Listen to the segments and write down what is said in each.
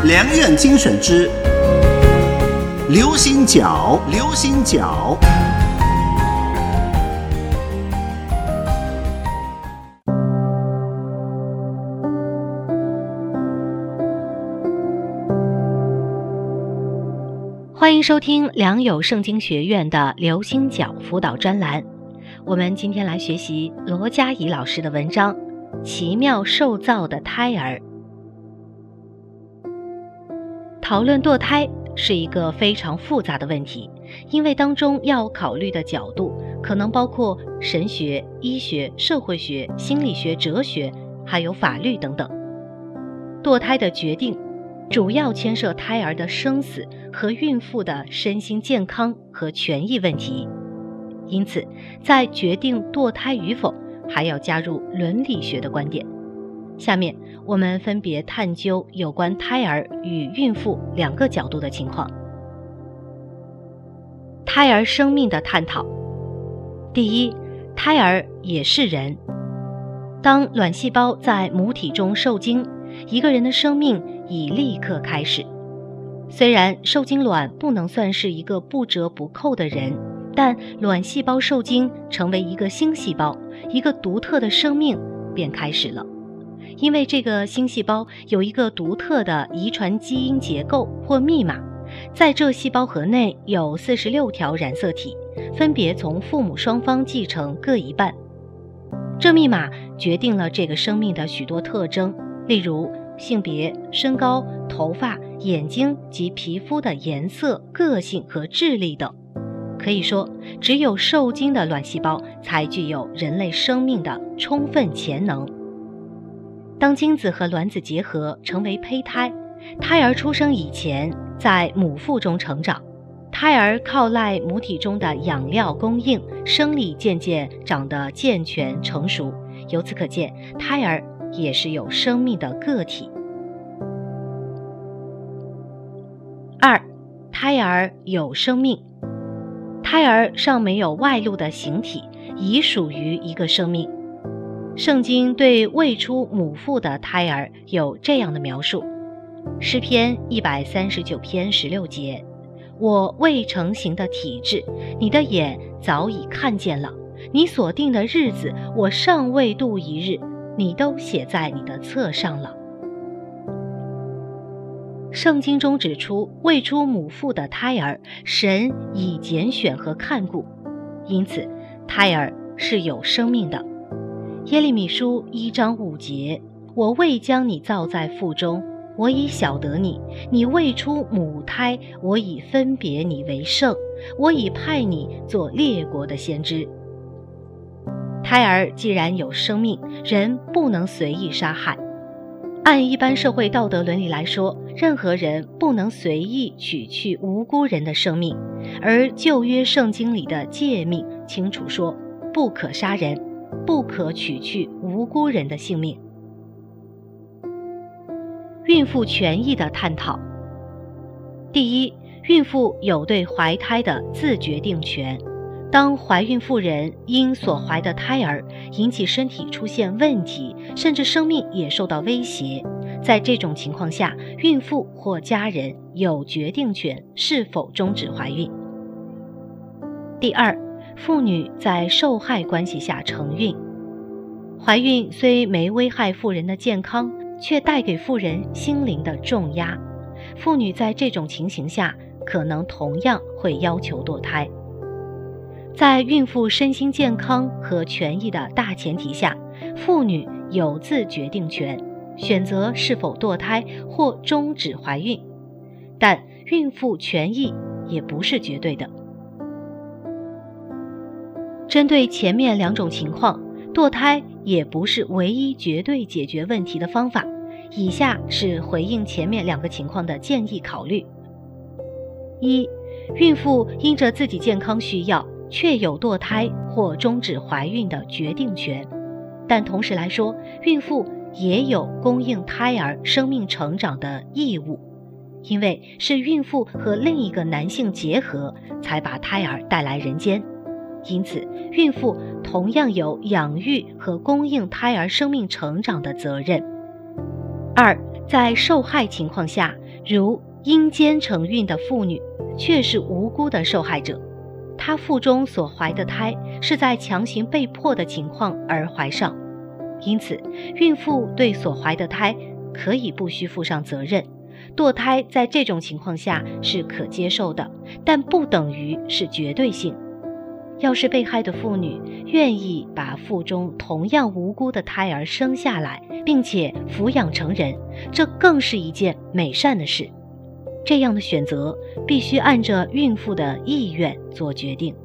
良苑精选之流行角，流行角。 欢迎收听良友圣经学院的流星角辅导专栏。我们今天来学习罗佳怡老师的文章《奇妙受造的胎儿》。讨论堕胎是一个非常复杂的问题，因为当中要考虑的角度可能包括神学、医学、社会学、心理学、哲学，还有法律等等。堕胎的决定主要牵涉胎儿的生死和孕妇的身心健康和权益问题，因此在决定堕胎与否还要加入伦理学的观点。下面我们分别探究有关胎儿与孕妇两个角度的情况。胎儿生命的探讨。第一，胎儿也是人。当卵细胞在母体中受精，一个人的生命已立刻开始。虽然受精卵不能算是一个不折不扣的人，但卵细胞受精成为一个新细胞，一个独特的生命便开始了。因为这个新细胞有一个独特的遗传基因结构或密码，在这细胞核内有46条染色体，分别从父母双方继承各一半。这密码决定了这个生命的许多特征，例如性别、身高、头发、眼睛及皮肤的颜色、个性和智力等。可以说，只有受精的卵细胞才具有人类生命的充分潜能。当精子和卵子结合成为胚胎，胎儿出生以前在母腹中成长，胎儿靠赖母体中的养料供应，生理渐渐长得健全成熟。由此可见，胎儿也是有生命的个体。二，胎儿有生命。胎儿尚没有外露的形体，已属于一个生命。圣经对未出母腹的胎儿有这样的描述：诗篇139篇16节，我未成形的体质，你的眼早已看见了，你所定的日子，我尚未度一日，你都写在你的册上了。圣经中指出，未出母腹的胎儿，神已拣选和看顾，因此胎儿是有生命的。耶利米书1章5节，我未将你造在腹中，我已晓得你，你未出母胎，我已分别你为圣，我已派你做列国的先知。胎儿既然有生命，人不能随意杀害。按一般社会道德伦理来说，任何人不能随意取去无辜人的生命，而旧约圣经里的诫命清楚说，不可杀人，不可取去无辜人的性命。孕妇权益的探讨。第一，孕妇有对怀胎的自决定权。当怀孕妇人因所怀的胎儿引起身体出现问题，甚至生命也受到威胁，在这种情况下，孕妇或家人有决定权是否终止怀孕。第二，妇女在受害关系下承孕。怀孕虽没危害妇人的健康，却带给妇人心灵的重压。妇女在这种情形下，可能同样会要求堕胎。在孕妇身心健康和权益的大前提下，妇女有自决定权，选择是否堕胎或终止怀孕，但孕妇权益也不是绝对的。针对前面两种情况，堕胎也不是唯一绝对解决问题的方法。以下是回应前面两个情况的建议考虑。一，孕妇因着自己健康需要，确有堕胎或终止怀孕的决定权，但同时来说，孕妇也有供应胎儿生命成长的义务，因为是孕妇和另一个男性结合，才把胎儿带来人间。因此，孕妇同样有养育和供应胎儿生命成长的责任。二，在受害情况下， 如阴间承孕的妇女却是无辜的受害者，她腹中所怀的胎是在强行被迫的情况而怀上，因此孕妇对所怀的胎可以不需负上责任，堕胎在这种情况下是可接受的，但不等于是绝对性。要是被害的妇女愿意把腹中同样无辜的胎儿生下来，并且抚养成人，这更是一件美善的事。这样的选择必须按着孕妇的意愿做决定。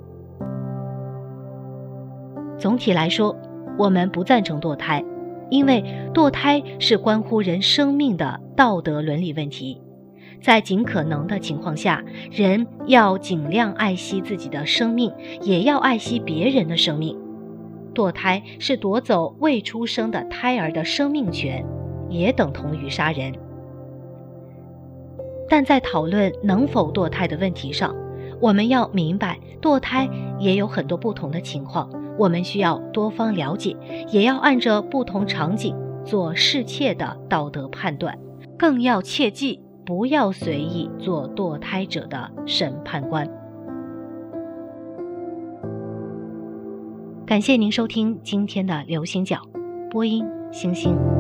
总体来说，我们不赞成堕胎，因为堕胎是关乎人生命的道德伦理问题。在尽可能的情况下，人要尽量爱惜自己的生命，也要爱惜别人的生命。堕胎是夺走未出生的胎儿的生命权，也等同于杀人。但在讨论能否堕胎的问题上，我们要明白堕胎也有很多不同的情况，我们需要多方了解，也要按照不同场景做适切的道德判断，更要切记不要随意做堕胎者的审判官。感谢您收听今天的流行角，播音星星。